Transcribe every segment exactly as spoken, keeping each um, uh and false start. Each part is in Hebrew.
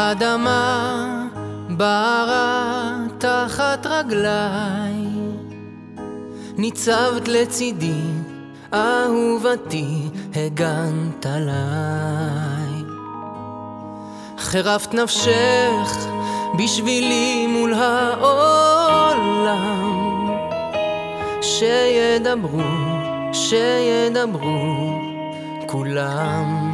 האדמה בערה תחת רגליי, ניצבת לצידי, אהובתי, הגנת עליי. חירפת נפשך בשבילי מול העולם, שידברו, שידברו כולם.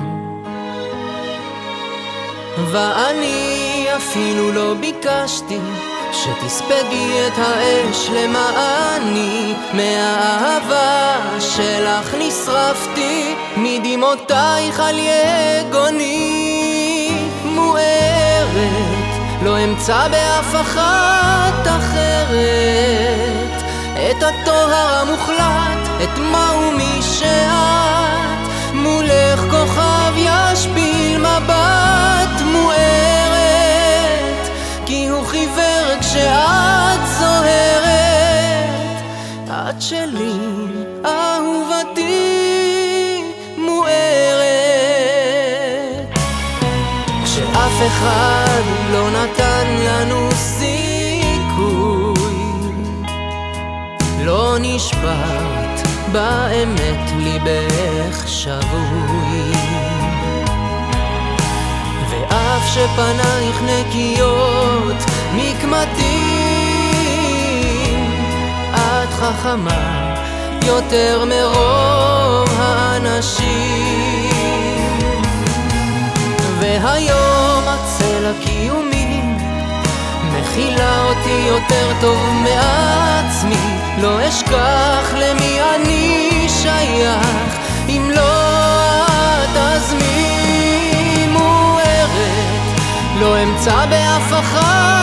ואני אפילו לא ביקשתי שתספגי את האש למעני, מהאהבה שלך נשרפתי, מדמעותייך על יגוני. מוארת לא אמצא באף אחת אחרת את הטוהר המוחלט, את מהו מי שאת. מולך כוכב ישפיל מבט, מוארת כי הוא חיוור כשאת זוהרת. את שלי אהובתי מוארת, כשאף אחד לא נתן לנו סיכוי, לא נשבעת באמת ליבך שבוי. ואף שפנייך נקיות מקמטים, את חכמה יותר מרוב האנשים. והיום הצל הקיומי מכילה אותי יותר טוב מעצמי, לא אשכח למי אני שייך אם לא את. אז מי מוארת לא אמצא באף אחת